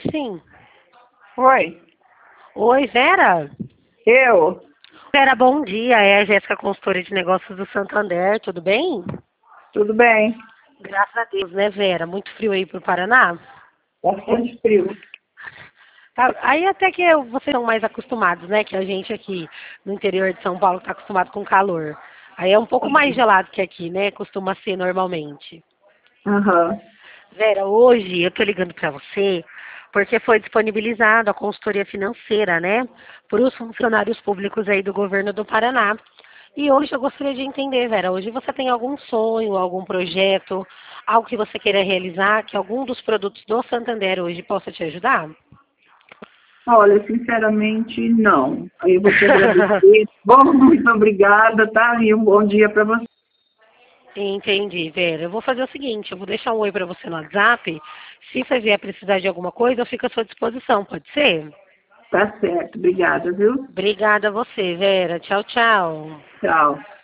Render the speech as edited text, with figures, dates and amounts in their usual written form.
sim. Oi, Oi, Vera. eu? Vera, bom dia. É a Jéssica, consultora de negócios do Santander. Tudo bem? Tudo bem? Graças a Deus, né, Vera? Muito frio aí pro Paraná? Bastante frio. Tá, aí até que vocês são mais acostumados, né? Que a gente aqui no interior de São Paulo está acostumado com calor. Aí é um pouco mais gelado que aqui, né? Costuma ser normalmente. Aham. Vera, hoje eu tô ligando para você porque foi disponibilizado a consultoria financeira, né? Para os funcionários públicos aí do governo do Paraná. E hoje eu gostaria de entender, Vera, hoje você tem algum sonho, algum projeto, algo que você queira realizar, que algum dos produtos do Santander hoje possa te ajudar? Olha, sinceramente, não. Aí eu vou te agradecer. Bom, muito obrigada, tá? E um bom dia para você. Entendi, Vera. Eu vou fazer o seguinte, eu vou deixar um oi para você no WhatsApp. Se você vier precisar de alguma coisa, eu fico à sua disposição, pode ser? Tá certo, obrigada, viu? Obrigada a você, Vera. Tchau, tchau. Tchau.